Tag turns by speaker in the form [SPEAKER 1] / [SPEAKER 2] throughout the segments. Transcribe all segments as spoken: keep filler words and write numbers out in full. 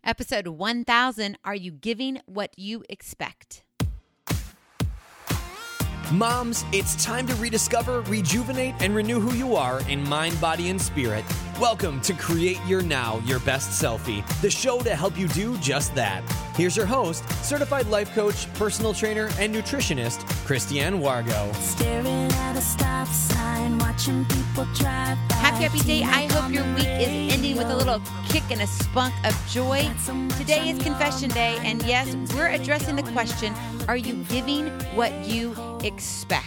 [SPEAKER 1] Episode one thousand, Are You Giving What You Expect?
[SPEAKER 2] Moms, it's time to rediscover, rejuvenate, and renew who you are in mind, body, and spirit. Welcome to Create Your Now, Your Best Selfie, the show to help you do just that. Here's your host, certified life coach, personal trainer, and nutritionist, Christiane Wargo. Staring at a stop sign, watching people drive by.
[SPEAKER 1] Happy, happy day. I hope your week is ending with a little kick and a spunk of joy. Today is Confession Day, and yes, we're addressing the question, are you giving what you expect?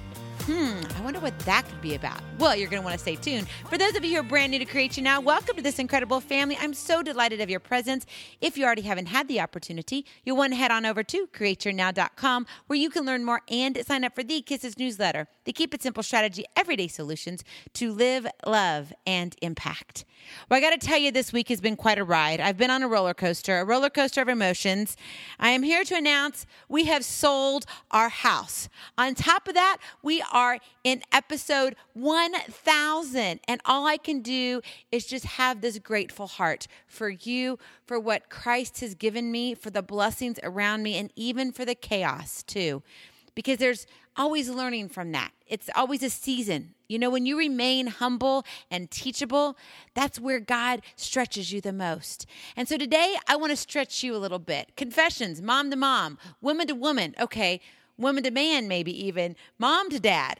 [SPEAKER 1] Hmm, I wonder what that could be about. Well, you're going to want to stay tuned. For those of you who are brand new to Create You Now, welcome to this incredible family. I'm so delighted of your presence. If you already haven't had the opportunity, you'll want to head on over to create your now dot com where you can learn more and sign up for the Kisses newsletter, the Keep It Simple Strategy Everyday Solutions to live, love, and impact. Well, I got to tell you, this week has been quite a ride. I've been on a roller coaster, a roller coaster of emotions. I am here to announce we have sold our house. On top of that, we are in episode one thousand, and all I can do is just have this grateful heart for you, for what Christ has given me, for the blessings around me, and even for the chaos too, because there's always learning from that. It's always a season. You know, when you remain humble and teachable, that's where God stretches you the most. And so today I want to stretch you a little bit. Confessions, mom to mom, woman to woman, okay, woman to man, maybe even mom to dad.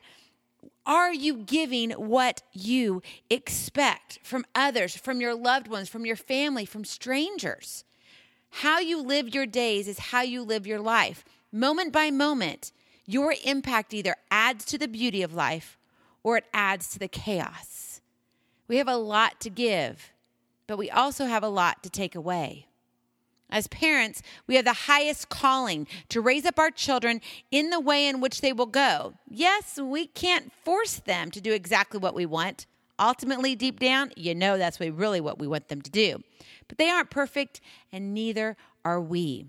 [SPEAKER 1] Are you giving what you expect from others, from your loved ones, from your family, from strangers? How you live your days is how you live your life. Moment by moment, your impact either adds to the beauty of life or it adds to the chaos. We have a lot to give, but we also have a lot to take away. As parents, we have the highest calling to raise up our children in the way in which they will go. Yes, we can't force them to do exactly what we want. Ultimately, deep down, you know that's really what we want them to do. But they aren't perfect, and neither are we.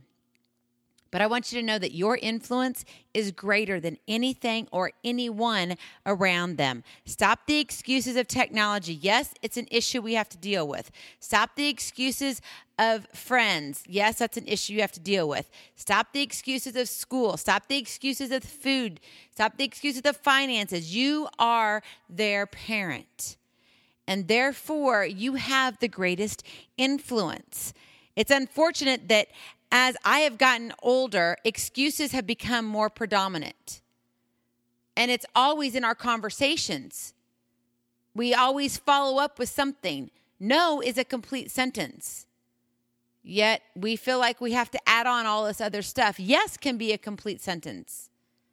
[SPEAKER 1] But I want you to know that your influence is greater than anything or anyone around them. Stop the excuses of technology. Yes, it's an issue we have to deal with. Stop the excuses of friends. Yes, that's an issue you have to deal with. Stop the excuses of school. Stop the excuses of food. Stop the excuses of finances. You are their parent, and therefore you have the greatest influence. It's unfortunate that as I have gotten older, excuses have become more predominant. And it's always in our conversations. We always follow up with something. No is a complete sentence. Yet we feel like we have to add on all this other stuff. Yes can be a complete sentence.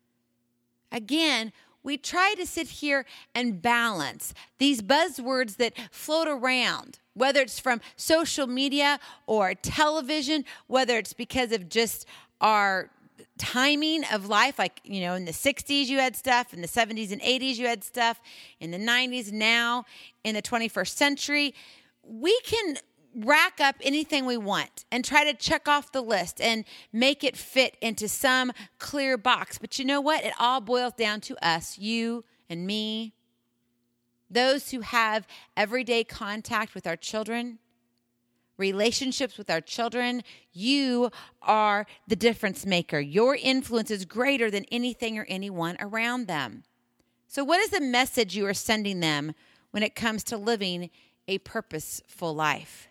[SPEAKER 1] Again, we try to sit here and balance these buzzwords that float around, whether it's from social media or television, whether it's because of just our timing of life, like, you know, in the sixties you had stuff, in the seventies and eighties you had stuff, in the nineties, now in the twenty-first century. We can rack up anything we want and try to check off the list and make it fit into some clear box. But you know what? It all boils down to us, you and me, those who have everyday contact with our children, relationships with our children. You are the difference maker. Your influence is greater than anything or anyone around them. So what is the message you are sending them when it comes to living a purposeful life?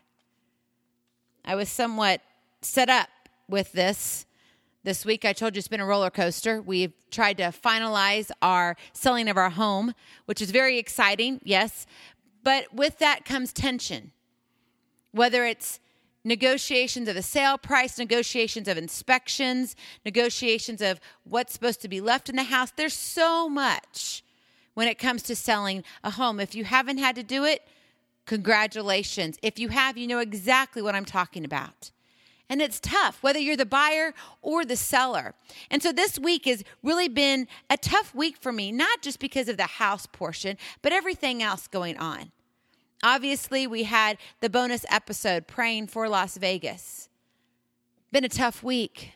[SPEAKER 1] I was somewhat set up with this. This week, I told you it's been a roller coaster. We've tried to finalize our selling of our home, which is very exciting, yes. But with that comes tension. Whether it's negotiations of a sale price, negotiations of inspections, negotiations of what's supposed to be left in the house. There's so much when it comes to selling a home. If you haven't had to do it, congratulations. If you have, you know exactly what I'm talking about. And it's tough, whether you're the buyer or the seller. And so this week has really been a tough week for me, not just because of the house portion, but everything else going on. Obviously, we had the bonus episode, Praying for Las Vegas. Been a tough week.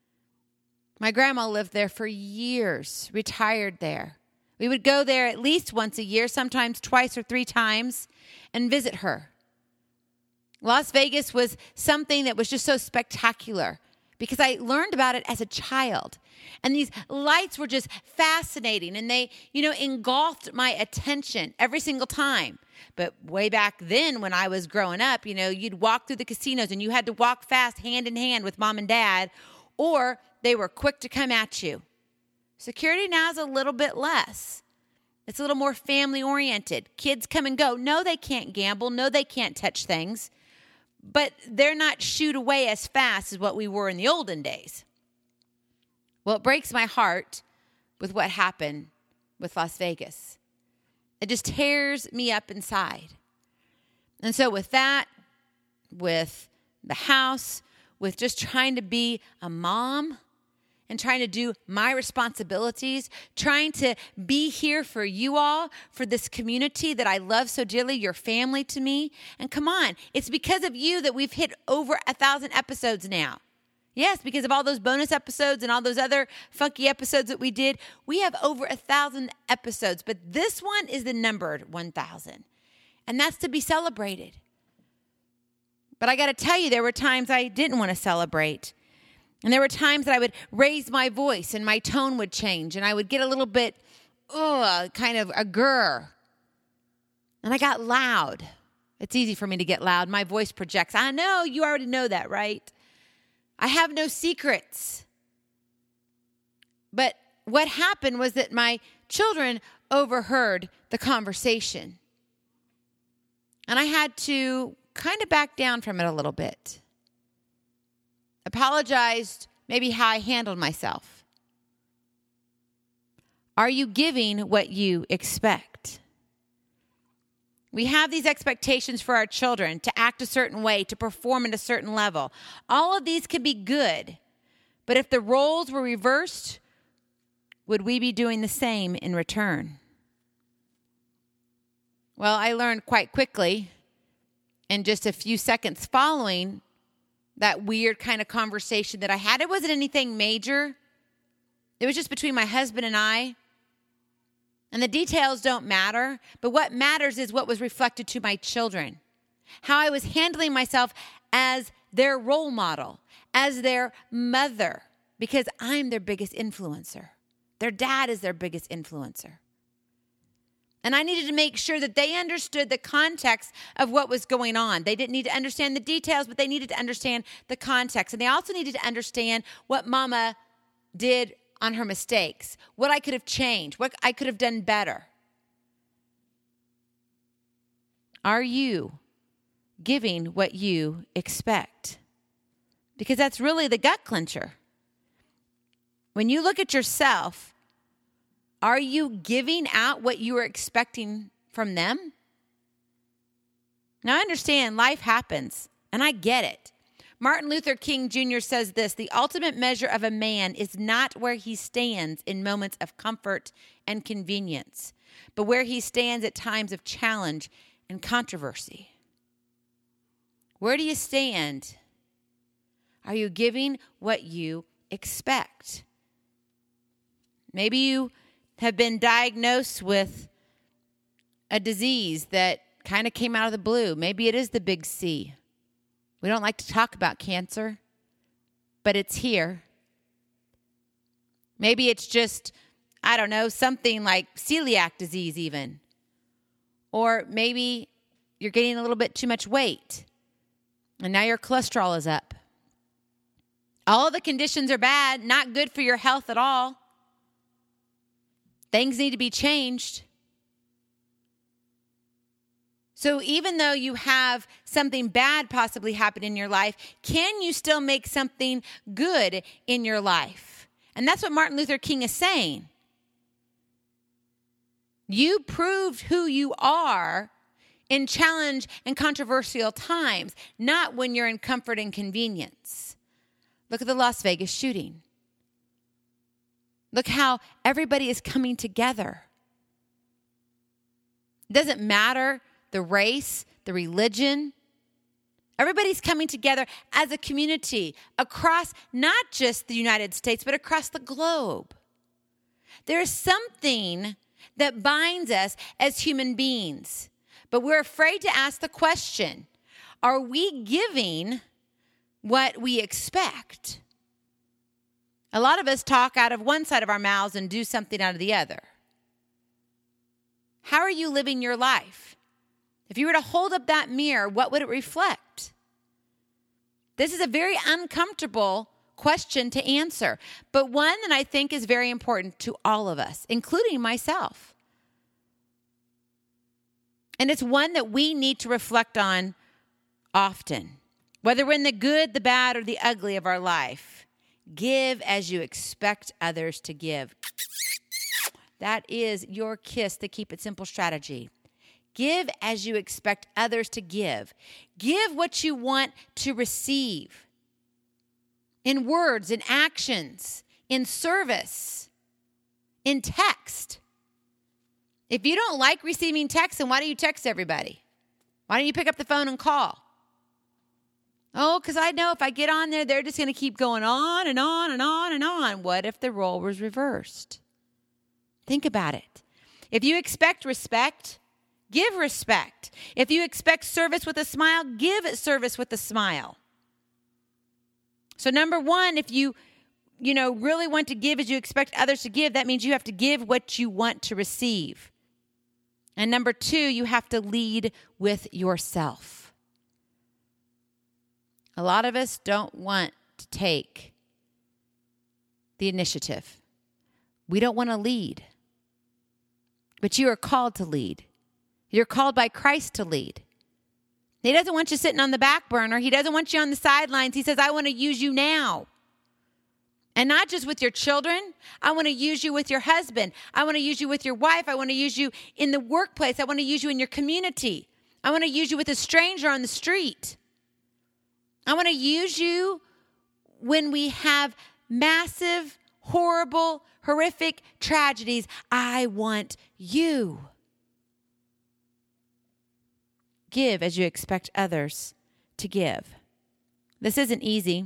[SPEAKER 1] My grandma lived there for years, retired there. We would go there at least once a year, sometimes twice or three times, and visit her. Las Vegas was something that was just so spectacular because I learned about it as a child. And these lights were just fascinating, and they, you know, engulfed my attention every single time. But way back then when I was growing up, you know, you'd walk through the casinos and you had to walk fast hand in hand with mom and dad, or they were quick to come at you. Security now is a little bit less. It's a little more family oriented. Kids come and go. No, they can't gamble. No, they can't touch things. But they're not shooed away as fast as what we were in the olden days. Well, it breaks my heart with what happened with Las Vegas. It just tears me up inside. And so with that, with the house, with just trying to be a mom and trying to do my responsibilities, trying to be here for you all, for this community that I love so dearly, your family to me. And come on, it's because of you that we've hit over a thousand episodes now. Yes, because of all those bonus episodes and all those other funky episodes that we did, we have over a thousand episodes. But this one is the numbered one thousand. And that's to be celebrated. But I got to tell you, there were times I didn't want to celebrate. And there were times that I would raise my voice and my tone would change. And I would get a little bit, oh, kind of a grr. And I got loud. It's easy for me to get loud. My voice projects. I know, you already know that, right? I have no secrets. But what happened was that my children overheard the conversation. And I had to kind of back down from it a little bit. Apologized maybe how I handled myself. Are you giving what you expect? We have these expectations for our children to act a certain way, to perform at a certain level. All of these could be good, but if the roles were reversed, would we be doing the same in return? Well, I learned quite quickly, in just a few seconds following that weird kind of conversation that I had. It wasn't anything major. It was just between my husband and I. And the details don't matter, but what matters is what was reflected to my children. How I was handling myself as their role model, as their mother, because I'm their biggest influencer. Their dad is their biggest influencer. And I needed to make sure that they understood the context of what was going on. They didn't need to understand the details, but they needed to understand the context. And they also needed to understand what Mama did on her mistakes, what I could have changed, what I could have done better. Are you giving what you expect? Because that's really the gut clencher. When you look at yourself, are you giving out what you are expecting from them? Now, I understand life happens, and I get it. Martin Luther King Junior says this: the ultimate measure of a man is not where he stands in moments of comfort and convenience, but where he stands at times of challenge and controversy. Where do you stand? Are you giving what you expect? Maybe you have been diagnosed with a disease that kind of came out of the blue. Maybe it is the big C. We don't like to talk about cancer, but it's here. Maybe it's just, I don't know, something like celiac disease even. Or maybe you're getting a little bit too much weight, and now your cholesterol is up. All of the conditions are bad, not good for your health at all. Things need to be changed. So even though you have something bad possibly happen in your life, can you still make something good in your life? And that's what Martin Luther King is saying. You proved who you are in challenge and controversial times, not when you're in comfort and convenience. Look at the Las Vegas shooting. Look how everybody is coming together. It doesn't matter the race, the religion. Everybody's coming together as a community across not just the United States, but across the globe. There is something that binds us as human beings, but we're afraid to ask the question, Are we giving what we expect? A lot of us talk out of one side of our mouths and do something out of the other. How are you living your life? If you were to hold up that mirror, what would it reflect? This is a very uncomfortable question to answer, but one that I think is very important to all of us, including myself. And it's one that we need to reflect on often, whether we're in the good, the bad, or the ugly of our life. Give as you expect others to give. That is your kiss, the Keep It Simple strategy. Give as you expect others to give. Give what you want to receive. In words, in actions, in service, in text. If you don't like receiving text, then why do you text everybody? Why don't you pick up the phone and call? Oh, because I know if I get on there, they're just going to keep going on and on and on and on. What if the role was reversed? Think about it. If you expect respect, give respect. If you expect service with a smile, give service with a smile. So number one, if you, you know, really want to give as you expect others to give, that means you have to give what you want to receive. And number two, you have to lead with yourself. A lot of us don't want to take the initiative. We don't want to lead. But you are called to lead. You're called by Christ to lead. He doesn't want you sitting on the back burner. He doesn't want you on the sidelines. He says, I want to use you now. And not just with your children. I want to use you with your husband. I want to use you with your wife. I want to use you in the workplace. I want to use you in your community. I want to use you with a stranger on the street. I want to use you when we have massive, horrible, horrific tragedies. I want you. Give as you expect others to give. This isn't easy.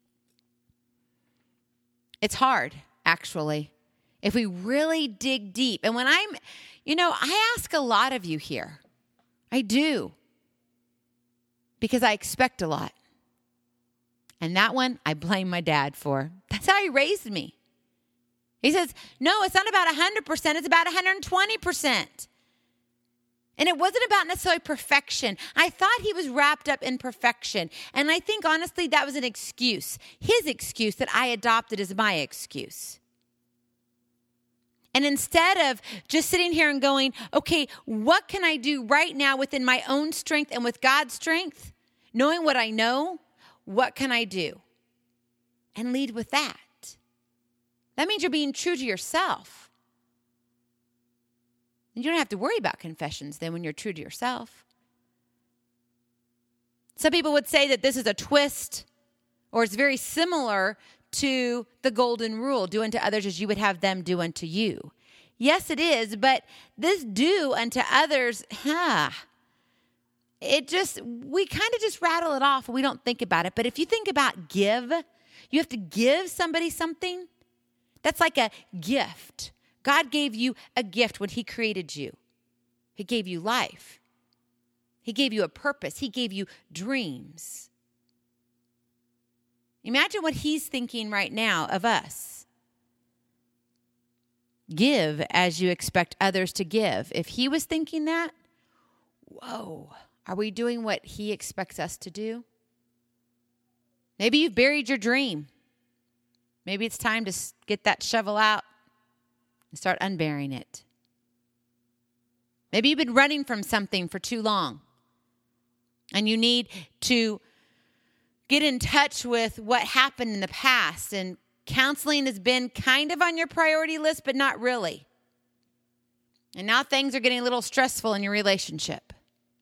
[SPEAKER 1] It's hard, actually, if we really dig deep. And when I'm, you know, I ask a lot of you here. I do. Because I expect a lot. And that one, I blame my dad for. That's how he raised me. He says, no, it's not about one hundred percent. It's about one hundred twenty percent. And it wasn't about necessarily perfection. I thought he was wrapped up in perfection. And I think, honestly, that was an excuse. His excuse that I adopted as my excuse. And instead of just sitting here and going, okay, what can I do right now within my own strength and with God's strength? Knowing what I know, what can I do? And lead with that. That means you're being true to yourself. And you don't have to worry about confessions then when you're true to yourself. Some people would say that this is a twist, or it's very similar to the golden rule, do unto others as you would have them do unto you. Yes, it is, but this do unto others, huh, it just, we kind of just rattle it off and we don't think about it. But if you think about give, you have to give somebody something. That's like a gift. God gave you a gift when he created you. He gave you life. He gave you a purpose. He gave you dreams. Imagine what he's thinking right now of us. Give as you expect others to give. If he was thinking that, whoa, are we doing what he expects us to do? Maybe you've buried your dream. Maybe it's time to get that shovel out and start unburying it. Maybe you've been running from something for too long. And you need to get in touch with what happened in the past. And counseling has been kind of on your priority list, but not really. And now things are getting a little stressful in your relationship.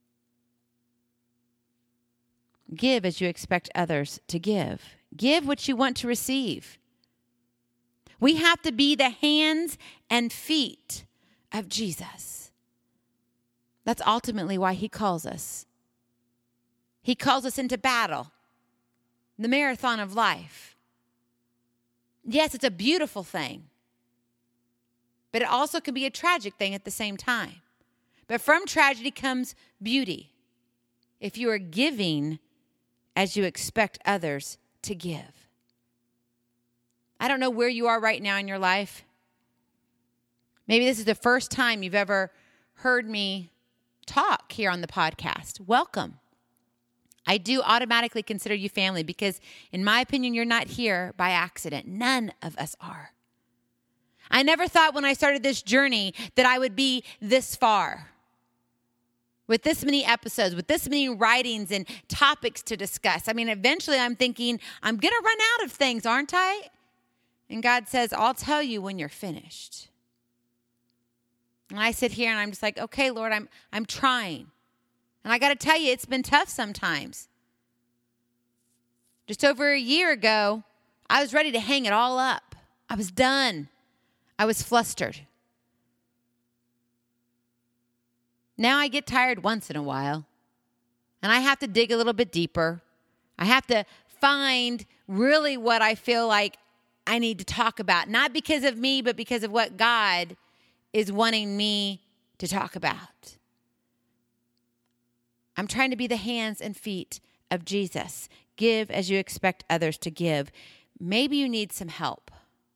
[SPEAKER 1] Give as you expect others to give. Give what you want to receive. We have to be the hands and feet of Jesus. That's ultimately why he calls us. He calls us into battle, the marathon of life. Yes, it's a beautiful thing, but it also can be a tragic thing at the same time. But from tragedy comes beauty. if you are giving as you expect others to give. I don't know where you are right now in your life. Maybe this is the first time you've ever heard me talk here on the podcast. Welcome. I do automatically consider you family because, in my opinion, you're not here by accident. None of us are. I never thought when I started this journey that I would be this far, with this many episodes, with this many writings and topics to discuss. I mean, eventually I'm thinking, I'm going to run out of things, aren't I? And God says, I'll tell you when you're finished. And I sit here and I'm just like, okay, Lord, I'm I'm trying. And I got to tell you, it's been tough sometimes. Just over a year ago, I was ready to hang it all up. I was done. I was flustered. Now I get tired once in a while, and I have to dig a little bit deeper. I have to find really what I feel like I need to talk about, not because of me, but because of what God is wanting me to talk about. I'm trying to be the hands and feet of Jesus. Give as you expect others to give. Maybe you need some help.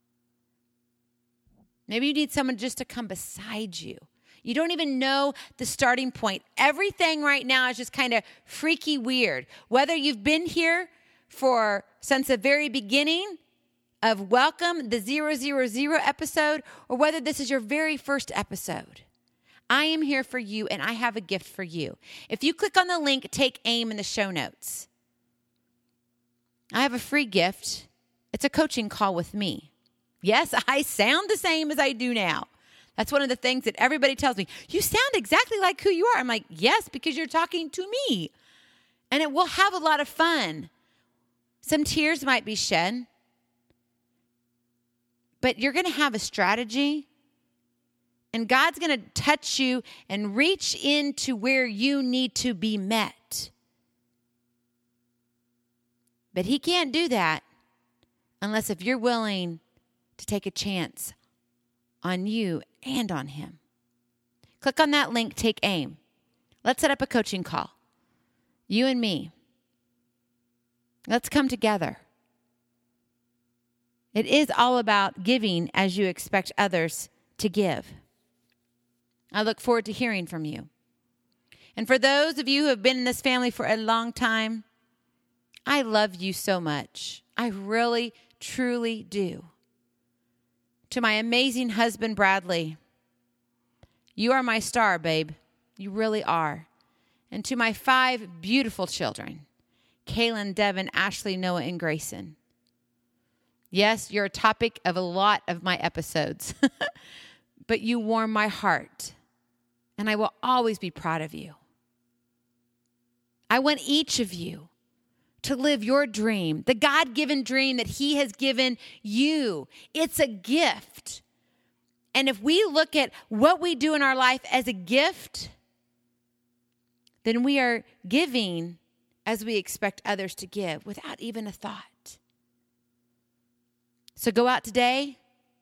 [SPEAKER 1] Maybe you need someone just to come beside you. You don't even know the starting point. Everything right now is just kind of freaky weird. Whether you've been here for since the very beginning of Welcome, the zero zero zero episode, or whether this is your very first episode, I am here for you, and I have a gift for you. If you click on the link, take aim in the show notes. I have a free gift. It's a coaching call with me. Yes, I sound the same as I do now. That's one of the things that everybody tells me. You sound exactly like who you are. I'm like, yes, because you're talking to me. And it will have a lot of fun. Some tears might be shed. But you're going to have a strategy. And God's going to touch you and reach into where you need to be met. But he can't do that unless if you're willing to take a chance on you and on him. Click on that link, take aim. Let's set up a coaching call. You and me. Let's come together. It is all about giving as you expect others to give. I look forward to hearing from you. And for those of you who have been in this family for a long time, I love you so much. I really, truly do. To my amazing husband, Bradley, you are my star, babe. You really are. And to my five beautiful children, Kaylin, Devin, Ashley, Noah, and Grayson. Yes, you're a topic of a lot of my episodes, but you warm my heart, and I will always be proud of you. I want each of you to live your dream, the God-given dream that he has given you. It's a gift. And if we look at what we do in our life as a gift, then we are giving as we expect others to give without even a thought. So go out today,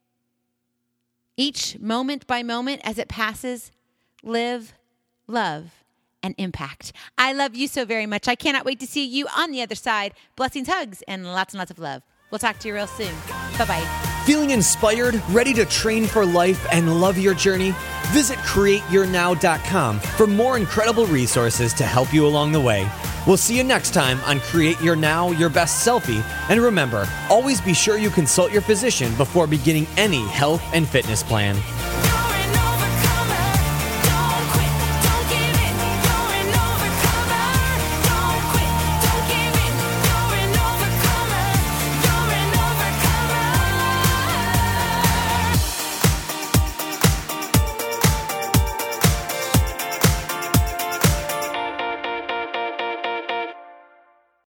[SPEAKER 1] each moment by moment as it passes, live, love, and impact. I love you so very much. I cannot wait to see you on the other side. Blessings, hugs, and lots and lots of love. We'll talk to you real soon. Bye-bye.
[SPEAKER 2] Feeling inspired, ready to train for life, and love your journey? Visit create your now dot com for more incredible resources to help you along the way. We'll see you next time on Create Your Now, Your Best Selfie. And remember, always be sure you consult your physician before beginning any health and fitness plan.